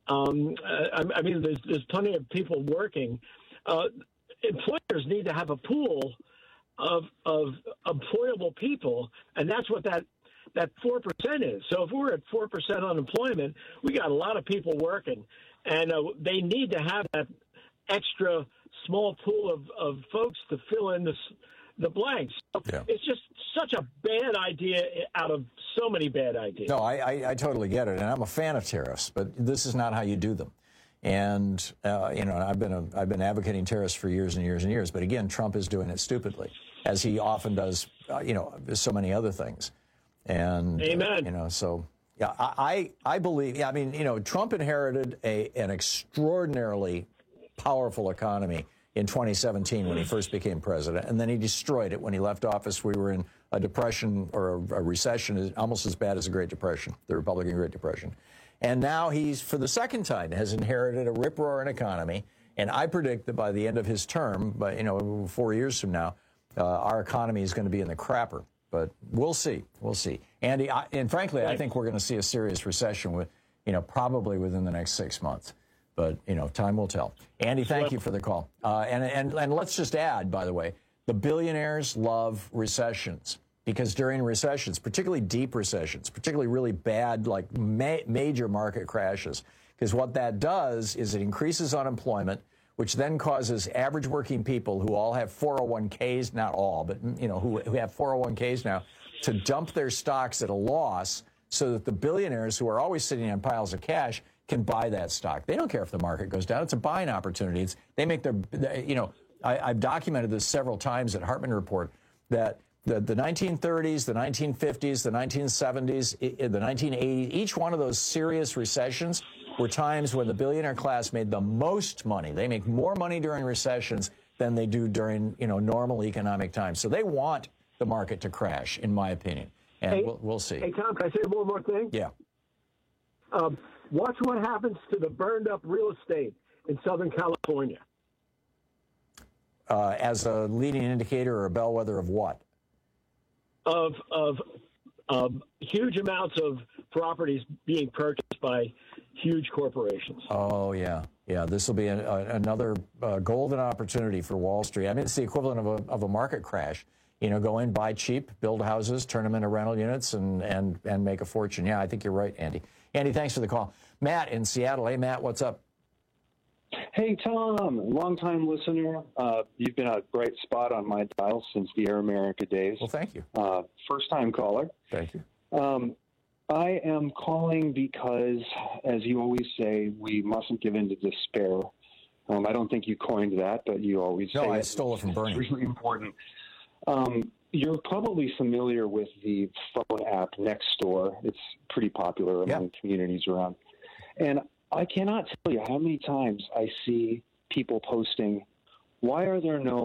I mean, there's plenty of people working. Employers need to have a pool of employable people, and that's what that 4% is. So if we're at 4% unemployment, we got a lot of people working, and they need to have that extra small pool of folks to fill in the blanks. So it's just such a bad idea out of so many bad ideas. No, I totally get it, and I'm a fan of tariffs, but this is not how you do them. And I've been advocating tariffs for years and years and years. But again, Trump is doing it stupidly, as he often does. So many other things. And amen. So yeah, I believe. Yeah, I mean, Trump inherited an extraordinarily powerful economy in 2017 when he first became president, and then he destroyed it when he left office. We were in a depression or a recession almost as bad as the Great Depression, the Republican Great Depression. And now he's, for the second time, has inherited a rip-roaring economy. And I predict that by the end of his term, 4 years from now, our economy is going to be in the crapper. But we'll see. We'll see. Andy, frankly, I think we're going to see a serious recession probably within the next 6 months. But, time will tell. Andy, thank you for the call. And let's just add, by the way, the billionaires love recessions. Because during recessions, particularly deep recessions, particularly really bad, like major market crashes, because what that does is it increases unemployment, which then causes average working people who all have 401ks, not all, but who have 401ks now, to dump their stocks at a loss so that the billionaires who are always sitting on piles of cash can buy that stock. They don't care if the market goes down. It's a buying opportunity. They make I've documented this several times at Hartman Report that the 1930s, the 1950s, the 1970s, the 1980s, each one of those serious recessions were times when the billionaire class made the most money. They make more money during recessions than they do during, normal economic times. So they want the market to crash, in my opinion. And we'll see. Hey, Tom, can I say one more thing? Yeah. Watch what happens to the burned up real estate in Southern California. As a leading indicator or a bellwether of what? Of huge amounts of properties being purchased by huge corporations. Oh, yeah. Yeah, this will be another golden opportunity for Wall Street. I mean, it's the equivalent of a market crash. Go in, buy cheap, build houses, turn them into rental units, and make a fortune. Yeah, I think you're right, Andy. Andy, thanks for the call. Matt in Seattle. Hey, Matt, what's up? Hey, Tom, longtime listener. You've been a bright spot on my dial since the Air America days. Well, thank you. First-time caller. Thank you. I am calling because, as you always say, we mustn't give in to despair. I don't think you coined that, but you always say I stole it from Bernie. It's really important. You're probably familiar with the phone app Nextdoor. It's pretty popular among communities around. And I cannot tell you how many times I see people posting, why are there no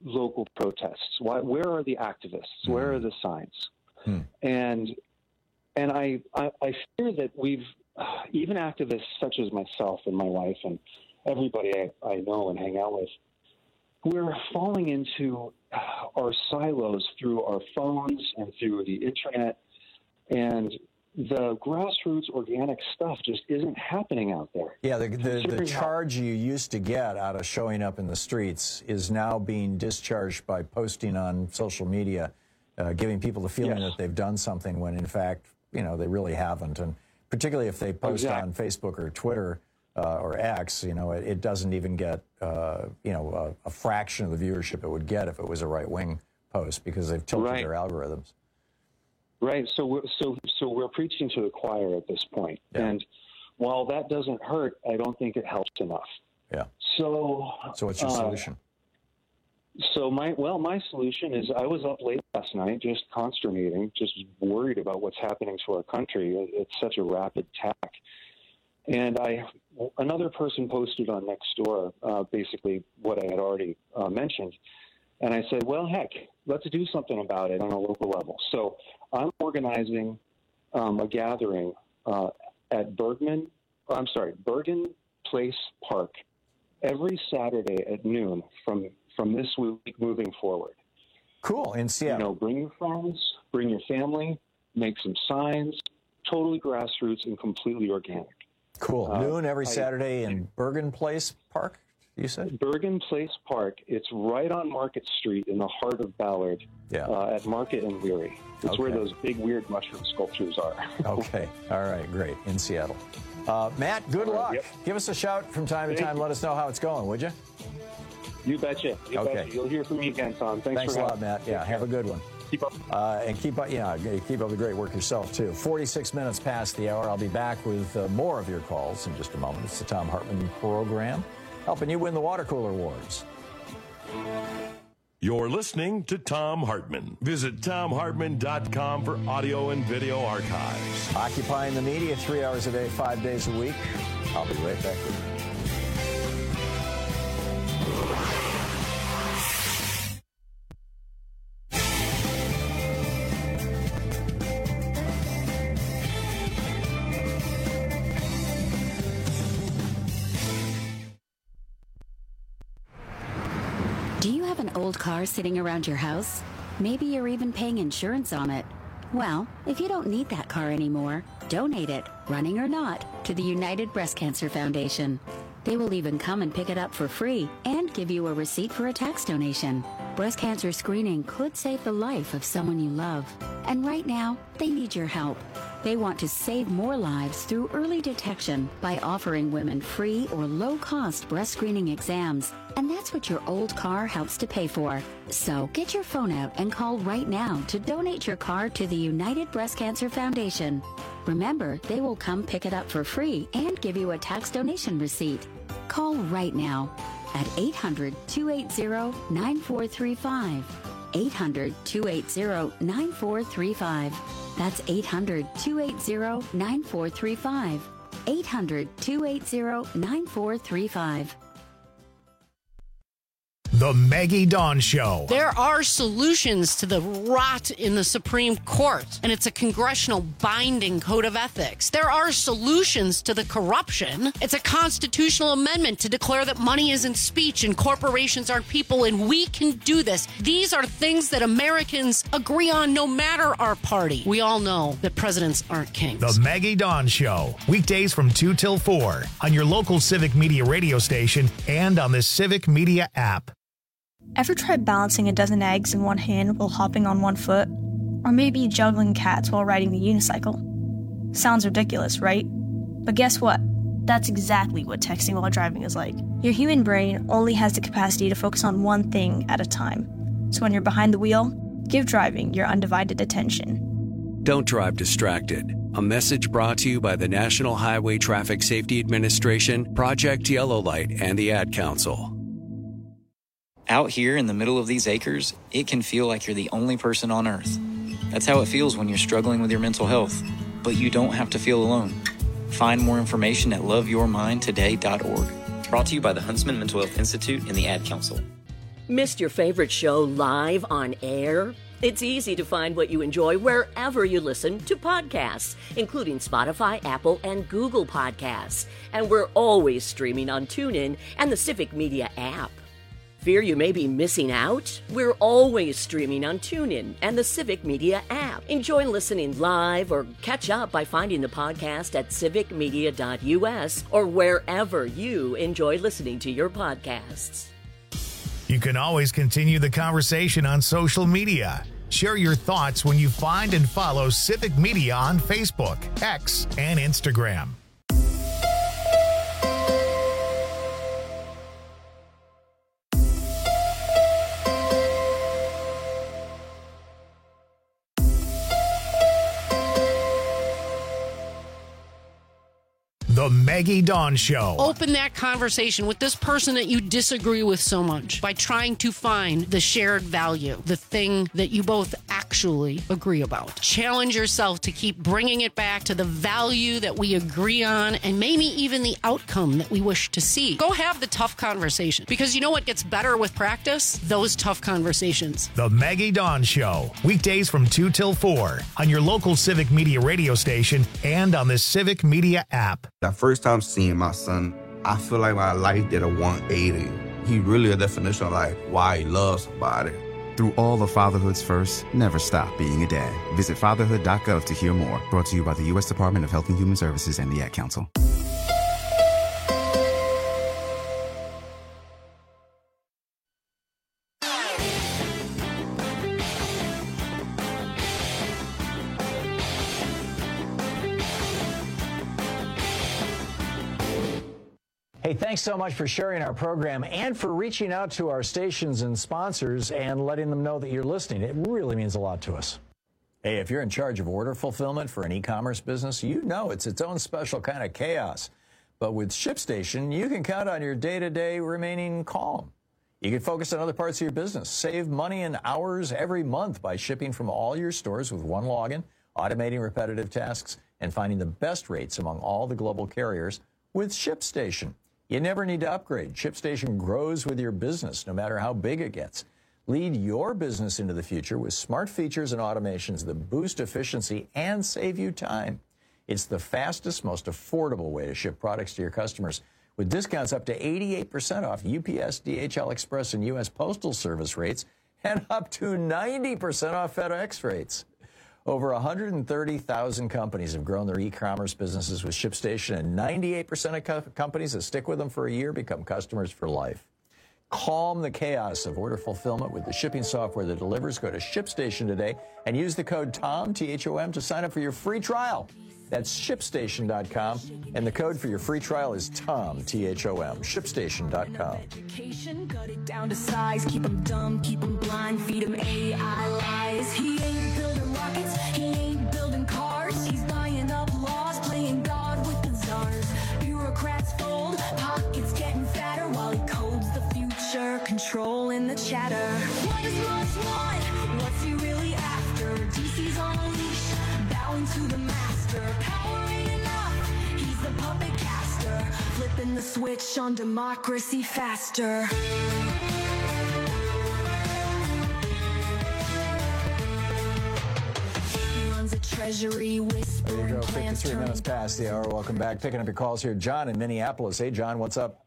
local protests? Where are the activists? Where are the signs? And I fear that we've, even activists such as myself and my wife and everybody I know and hang out with, we're falling into our silos through our phones and through the internet, and the grassroots organic stuff just isn't happening out there. Yeah, the charge you used to get out of showing up in the streets is now being discharged by posting on social media, giving people the feeling that they've done something when, in fact, they really haven't. And particularly if they post on Facebook or Twitter or X, it doesn't even get, a fraction of the viewership it would get if it was a right-wing post, because they've tilted their algorithms. Right. So we're preaching to the choir at this point. Yeah. And while that doesn't hurt, I don't think it helps enough. Yeah. So what's your solution? So my solution is, I was up late last night just consternating, just worried about what's happening to our country. It's such a rapid tack. And another person posted on Nextdoor basically what I had already mentioned. And I said, well, heck, let's do something about it on a local level. So I'm organizing a gathering at Bergen Place Park every Saturday at noon from this week moving forward. Cool, in Seattle. Bring your friends, bring your family, make some signs, totally grassroots and completely organic. Cool. Noon every Saturday in Bergen Place Park, you said? Bergen Place Park. It's right on Market Street in the heart of Ballard, at Market and Leary. It's where those big, weird mushroom sculptures are. Okay. All right. Great. In Seattle. Matt, good luck. Yep. Give us a shout from time to time. Let us know how it's going, would you? You betcha. Betcha. You'll hear from me again, Tom. Thanks a lot, Matt. Yeah, have a good one. Keep up. And keep up the great work yourself, too. 46 minutes past the hour. I'll be back with more of your calls in just a moment. It's the Thom Hartmann Program, helping you win the water cooler wars. You're listening to Thom Hartmann. Visit ThomHartmann.com for audio and video archives. Occupying the media 3 hours a day, 5 days a week. I'll be right back with you. Old car sitting around your house? Maybe you're even paying insurance on it. Well, if you don't need that car anymore, donate it, running or not, to the United Breast Cancer Foundation. They will even come and pick it up for free and give you a receipt for a tax donation. Breast cancer screening could save the life of someone you love. And right now, they need your help. They want to save more lives through early detection by offering women free or low-cost breast screening exams. And that's what your old car helps to pay for. So get your phone out and call right now to donate your car to the United Breast Cancer Foundation. Remember, they will come pick it up for free and give you a tax donation receipt. Call right now at 800-280-9435. 800-280-9435. That's 800-280-9435. 800-280-9435. The Maggie Dawn Show. There are solutions to the rot in the Supreme Court, and it's a congressional binding code of ethics. There are solutions to the corruption. It's a constitutional amendment to declare that money isn't speech and corporations aren't people, and we can do this. These are things that Americans agree on no matter our party. We all know that presidents aren't kings. The Maggie Dawn Show. Weekdays from 2 till 4 on your local Civic Media radio station and on the Civic Media app. Ever tried balancing a dozen eggs in one hand while hopping on one foot? Or maybe juggling cats while riding the unicycle? Sounds ridiculous, right? But guess what? That's exactly what texting while driving is like. Your human brain only has the capacity to focus on one thing at a time. So when you're behind the wheel, give driving your undivided attention. Don't drive distracted. A message brought to you by the National Highway Traffic Safety Administration, Project Yellow Light, and the Ad Council. Out here in the middle of these acres, it can feel like you're the only person on Earth. That's how it feels when you're struggling with your mental health. But you don't have to feel alone. Find more information at loveyourmindtoday.org. Brought to you by the Huntsman Mental Health Institute and the Ad Council. Missed your favorite show live on air? It's easy to find what you enjoy wherever you listen to podcasts, including Spotify, Apple, and Google Podcasts. And we're always streaming on TuneIn and the Civic Media app. Fear you may be missing out? We're always streaming on TuneIn and the Civic Media app. Enjoy listening live or catch up by finding the podcast at civicmedia.us or wherever you enjoy listening to your podcasts. You can always continue the conversation on social media. Share your thoughts when you find and follow Civic Media on Facebook, X, and Instagram. The Maggie Dawn Show. Open that conversation with this person that you disagree with so much by trying to find the shared value, the thing that you both actually agree about. Challenge yourself to keep bringing it back to the value that we agree on and maybe even the outcome that we wish to see. Go have the tough conversation, because you know what gets better with practice? Those tough conversations. The Maggie Dawn Show. Weekdays from 2 till 4 on your local Civic Media radio station and on the Civic Media app. The first time seeing my son, I feel like my life did a 180. He really a definition of like why he loves somebody. Through all of fatherhood's first, never stop being a dad. Visit fatherhood.gov to hear more. Brought to you by the U.S. Department of Health and Human Services and the Ad Council. Hey, thanks so much for sharing our program and for reaching out to our stations and sponsors and letting them know that you're listening. It really means a lot to us. Hey, if you're in charge of order fulfillment for an e-commerce business, you know it's its own special kind of chaos. But with ShipStation, you can count on your day-to-day remaining calm. You can focus on other parts of your business, save money and hours every month by shipping from all your stores with one login, automating repetitive tasks, and finding the best rates among all the global carriers with ShipStation. You never need to upgrade. ShipStation grows with your business, no matter how big it gets. Lead your business into the future with smart features and automations that boost efficiency and save you time. It's the fastest, most affordable way to ship products to your customers, with discounts up to 88% off UPS, DHL Express, and U.S. Postal Service rates, and up to 90% off FedEx rates. Over 130,000 companies have grown their e-commerce businesses with ShipStation, and 98% of companies that stick with them for a year become customers for life. Calm the chaos of order fulfillment with the shipping software that delivers. Go to ShipStation today and use the code TOM, T-H-O-M, to sign up for your free trial. That's ShipStation.com, and the code for your free trial is TOM, T-H-O-M, ShipStation.com. Education, cut it down to size, keep them dumb, keep them blind, feed them AI lies. He ain't building rockets, he ain't building cars, he's buying up laws, playing God with the czars. Bureaucrats fold, pockets getting fatter while he codes the future, controlling the chatter. What does Musk want? What's he really after? DC's on a leash, bowing to the master. Power ain't enough, he's the puppet caster, flipping the switch on democracy faster. Runs a treasury whispering. There you go, 53 minutes past the hour. Welcome back. Picking up your calls here. John in Minneapolis. Hey, John, what's up?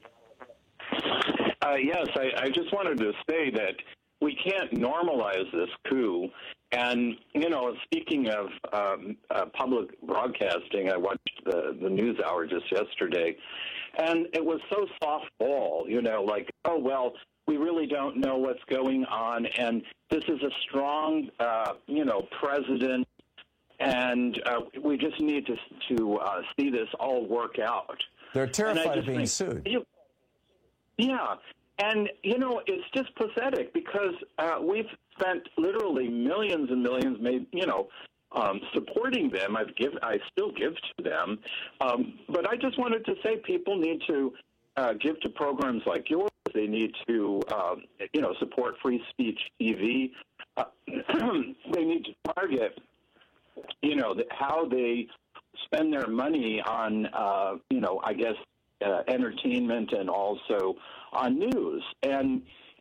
Yes, I just wanted to say that we can't normalize this coup. And, you know, speaking of public broadcasting, I watched the NewsHour just yesterday, and it was so softball, you know, like, oh, well, we really don't know what's going on, and this is a strong, president, and we just need to see this all work out. They're terrified of being sued. Yeah. And, you know, it's just pathetic because we've spent literally millions and millions, supporting them. I still give to them. But I just wanted to say people need to give to programs like yours. They need to, support free speech TV. They need to target, how they spend their money on, entertainment and also on news. And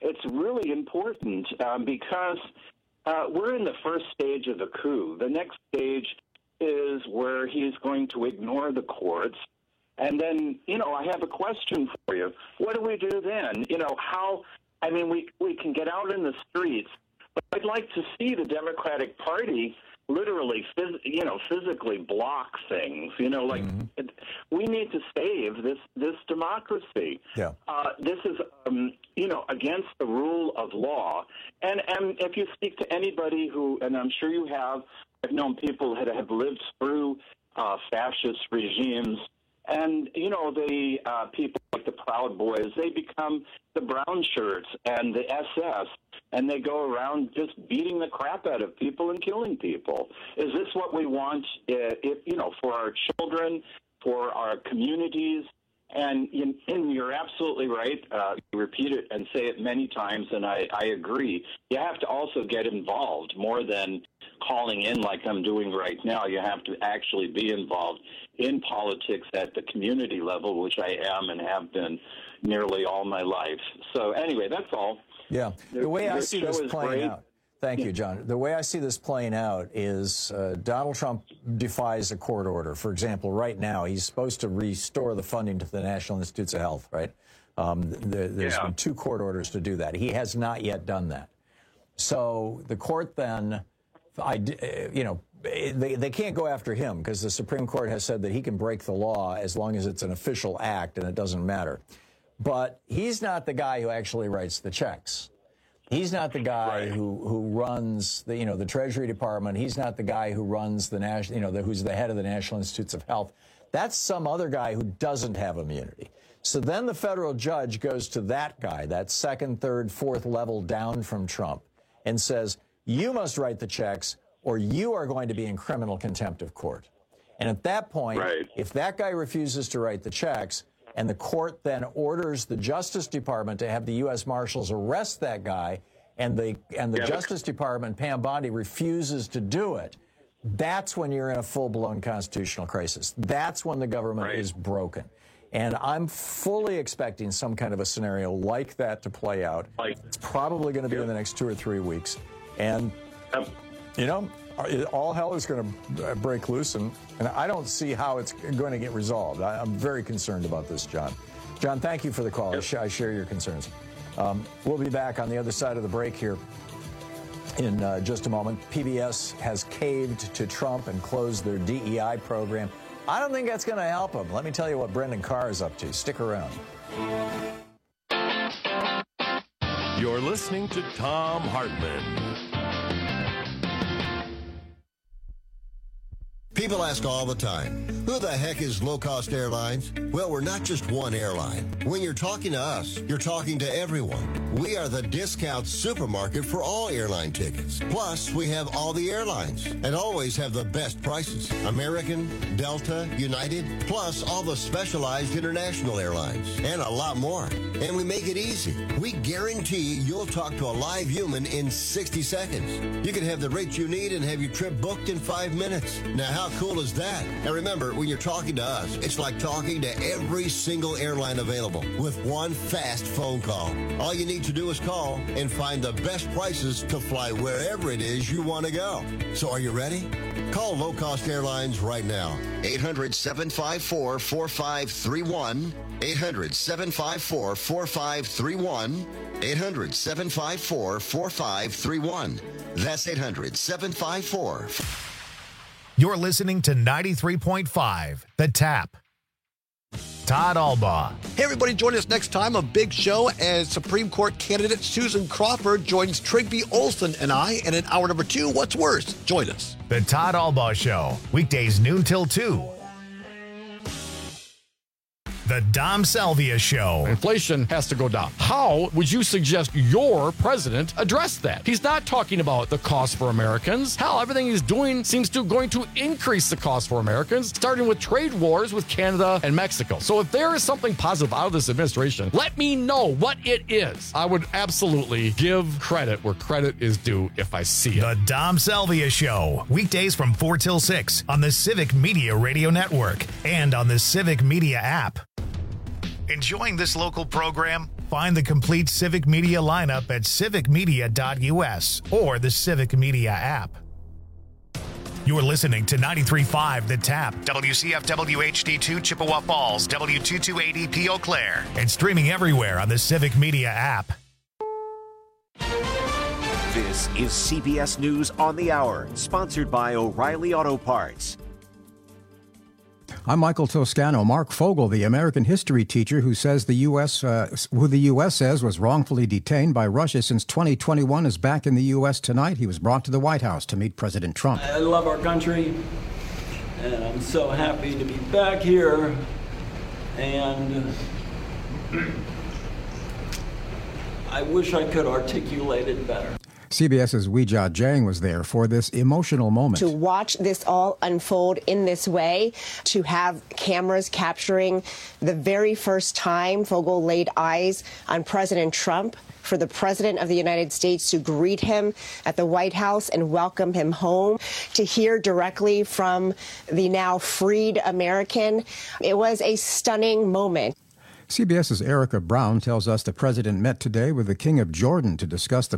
it's really important because we're in the first stage of the coup. The next stage is where he's going to ignore the courts. And then, I have a question for you. What do we do then? We can get out in the streets, but I'd like to see the Democratic Party literally, physically block things. We need to save this democracy. Yeah. This is, against the rule of law. And if you speak to anybody who, and I'm sure you have, I've known people that have lived through fascist regimes. And, the people like the Proud Boys, they become the brown shirts and the SS, and they go around just beating the crap out of people and killing people. Is this what we want, for our children, for our communities? And you're absolutely right. You repeat it and say it many times, and I agree. You have to also get involved more than calling in like I'm doing right now. You have to actually be involved in politics at the community level, which I am and have been nearly all my life. So anyway, that's all. Yeah. The way I see this playing out. Thank you, John. The way I see this playing out is Donald Trump defies a court order. For example, right now, he's supposed to restore the funding to the National Institutes of Health, right? There's been 2 court orders to do that. He has not yet done that. So the court then, they can't go after him because the Supreme Court has said that he can break the law as long as it's an official act and it doesn't matter. But he's not the guy who actually writes the checks. He's not the guy who runs the Treasury Department. He's not the guy who runs the who's the head of the National Institutes of Health. That's some other guy who doesn't have immunity. So then the federal judge goes to that guy, that 2nd, 3rd, 4th level down from Trump, and says, you must write the checks or you are going to be in criminal contempt of court. And at that point, if that guy refuses to write the checks, and the court then orders the Justice Department to have the U.S. Marshals arrest that guy, and the Justice Department, Pam Bondi, refuses to do it, that's when you're in a full-blown constitutional crisis. That's when the government is broken. And I'm fully expecting some kind of a scenario like that to play out. It's probably going to be in the next 2 or 3 weeks. And, all hell is going to break loose, and I don't see how it's going to get resolved. I'm very concerned about this, John. John, thank you for the call. I share your concerns. We'll be back on the other side of the break here in just a moment. PBS has caved to Trump and closed their DEI program. I don't think that's going to help him. Let me tell you what Brendan Carr is up to. Stick around. You're listening to Thom Hartmann. People ask all the time, who the heck is Low Cost Airlines? Well, we're not just one airline. When you're talking to us, you're talking to everyone. We are the discount supermarket for all airline tickets. Plus, we have all the airlines and always have the best prices. American, Delta, United, plus all the specialized international airlines and a lot more. And we make it easy. We guarantee you'll talk to a live human in 60 seconds. You can have the rates you need and have your trip booked in 5 minutes. Now, how cool is that? And remember, when you're talking to us, it's like talking to every single airline available with one fast phone call. All you need to do is call and find the best prices to fly wherever it is you want to go. So are you ready? Call Low Cost Airlines right now. 800-754-4531. 800-754-4531. 800-754-4531. That's 800-754. You're listening to 93.5 The Tap. Todd Albaugh. Hey, everybody, join us next time. A big show as Supreme Court candidate Susan Crawford joins Trigby Olson and I in an hour number 2. What's worse? Join us. The Todd Albaugh Show, weekdays noon till 2. The Dom Salvia Show. Inflation has to go down. How would you suggest your president address that? He's not talking about the cost for Americans. Hell, everything he's doing seems to going to increase the cost for Americans, starting with trade wars with Canada and Mexico. So if there is something positive out of this administration, let me know what it is. I would absolutely give credit where credit is due if I see it. The Dom Salvia Show, weekdays from 4 till 6 on the Civic Media Radio Network and on the Civic Media app. Enjoying this local program? Find the complete Civic Media lineup at civicmedia.us or the Civic Media app. You're listening to 93.5 The Tap, WCFW HD2 Chippewa Falls, W228EP Eau Claire, and streaming everywhere on the Civic Media app. This is CBS News on the Hour, sponsored by O'Reilly Auto Parts. I'm Michael Toscano. Mark Fogel, the American history teacher who says who the U.S. says was wrongfully detained by Russia since 2021, is back in the U.S. tonight. He was brought to the White House to meet President Trump. I love our country, and I'm so happy to be back here. And I wish I could articulate it better. CBS's Weijia Jiang was there for this emotional moment. To watch this all unfold in this way, to have cameras capturing the very first time Fogel laid eyes on President Trump, for the President of the United States to greet him at the White House and welcome him home, to hear directly from the now freed American. It was a stunning moment. CBS's Erica Brown tells us the president met today with the King of Jordan to discuss the